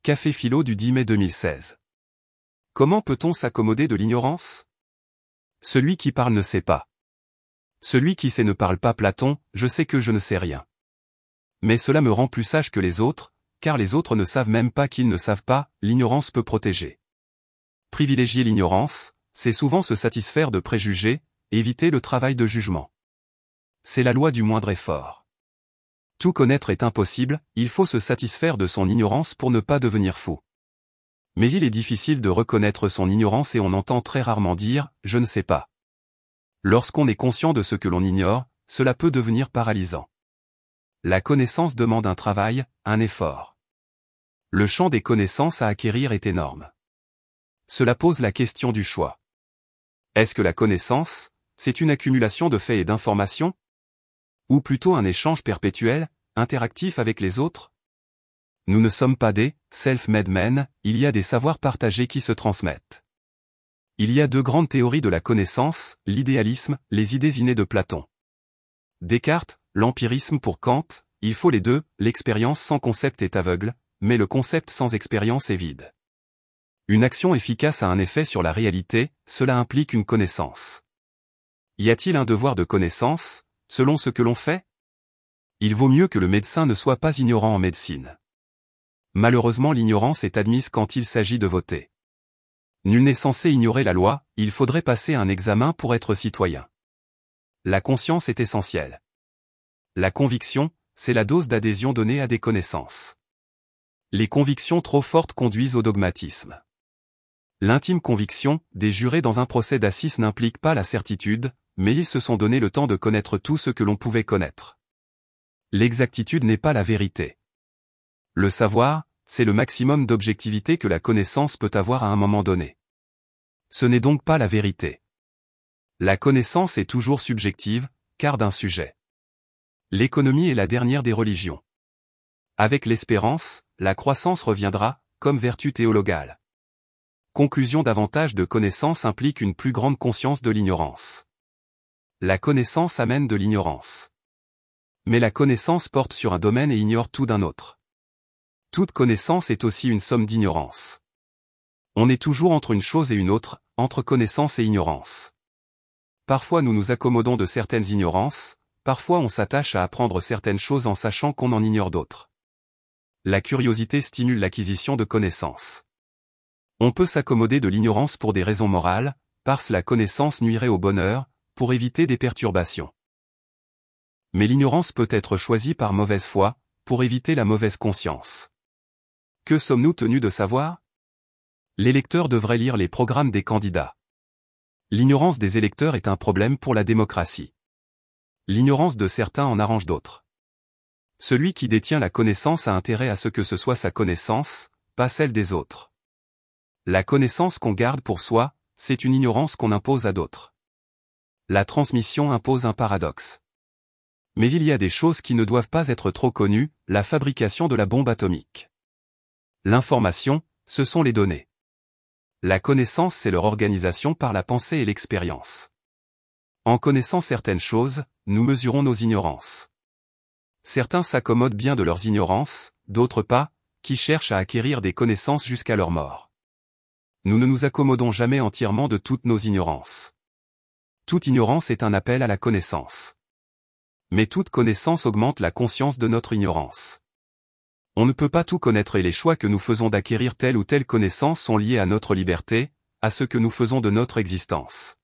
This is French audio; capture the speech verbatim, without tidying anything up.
Café Philo du dix mai deux mille seize. Comment peut-on s'accommoder de l'ignorance? Celui qui parle ne sait pas. Celui qui sait ne parle pas. Platon, je sais que je ne sais rien. Mais cela me rend plus sage que les autres, car les autres ne savent même pas qu'ils ne savent pas. L'ignorance peut protéger. Privilégier l'ignorance, c'est souvent se satisfaire de préjugés, éviter le travail de jugement. C'est la loi du moindre effort. Tout connaître est impossible, il faut se satisfaire de son ignorance pour ne pas devenir fou. Mais il est difficile de reconnaître son ignorance et on entend très rarement dire « je ne sais pas ». Lorsqu'on est conscient de ce que l'on ignore, cela peut devenir paralysant. La connaissance demande un travail, un effort. Le champ des connaissances à acquérir est énorme. Cela pose la question du choix. Est-ce que la connaissance, c'est une accumulation de faits et d'informations? Ou plutôt un échange perpétuel, interactif avec les autres? Nous ne sommes pas des « self-made men », il y a des savoirs partagés qui se transmettent. Il y a deux grandes théories de la connaissance, l'idéalisme, les idées innées de Platon. Descartes, l'empirisme pour Kant, il faut les deux, l'expérience sans concept est aveugle, mais le concept sans expérience est vide. Une action efficace a un effet sur la réalité, cela implique une connaissance. Y a-t-il un devoir de connaissance, selon ce que l'on fait? Il vaut mieux que le médecin ne soit pas ignorant en médecine. Malheureusement l'ignorance est admise quand il s'agit de voter. Nul n'est censé ignorer la loi, il faudrait passer un examen pour être citoyen. La conscience est essentielle. La conviction, c'est la dose d'adhésion donnée à des connaissances. Les convictions trop fortes conduisent au dogmatisme. L'intime conviction, des jurés dans un procès d'assises n'implique pas la certitude, mais ils se sont donné le temps de connaître tout ce que l'on pouvait connaître. L'exactitude n'est pas la vérité. Le savoir, c'est le maximum d'objectivité que la connaissance peut avoir à un moment donné. Ce n'est donc pas la vérité. La connaissance est toujours subjective, car d'un sujet. L'économie est la dernière des religions. Avec l'espérance, la croissance reviendra, comme vertu théologale. Conclusion: davantage de connaissances implique une plus grande conscience de l'ignorance. La connaissance amène de l'ignorance. Mais la connaissance porte sur un domaine et ignore tout d'un autre. Toute connaissance est aussi une somme d'ignorance. On est toujours entre une chose et une autre, entre connaissance et ignorance. Parfois nous nous accommodons de certaines ignorances, parfois on s'attache à apprendre certaines choses en sachant qu'on en ignore d'autres. La curiosité stimule l'acquisition de connaissances. On peut s'accommoder de l'ignorance pour des raisons morales, parce que la connaissance nuirait au bonheur, pour éviter des perturbations. Mais l'ignorance peut être choisie par mauvaise foi, pour éviter la mauvaise conscience. Que sommes-nous tenus de savoir? L'électeur devrait lire les programmes des candidats. L'ignorance des électeurs est un problème pour la démocratie. L'ignorance de certains en arrange d'autres. Celui qui détient la connaissance a intérêt à ce que ce soit sa connaissance, pas celle des autres. La connaissance qu'on garde pour soi, c'est une ignorance qu'on impose à d'autres. La transmission impose un paradoxe. Mais il y a des choses qui ne doivent pas être trop connues, la fabrication de la bombe atomique. L'information, ce sont les données. La connaissance, c'est leur organisation par la pensée et l'expérience. En connaissant certaines choses, nous mesurons nos ignorances. Certains s'accommodent bien de leurs ignorances, d'autres pas, qui cherchent à acquérir des connaissances jusqu'à leur mort. Nous ne nous accommodons jamais entièrement de toutes nos ignorances. Toute ignorance est un appel à la connaissance. Mais toute connaissance augmente la conscience de notre ignorance. On ne peut pas tout connaître et les choix que nous faisons d'acquérir telle ou telle connaissance sont liés à notre liberté, à ce que nous faisons de notre existence.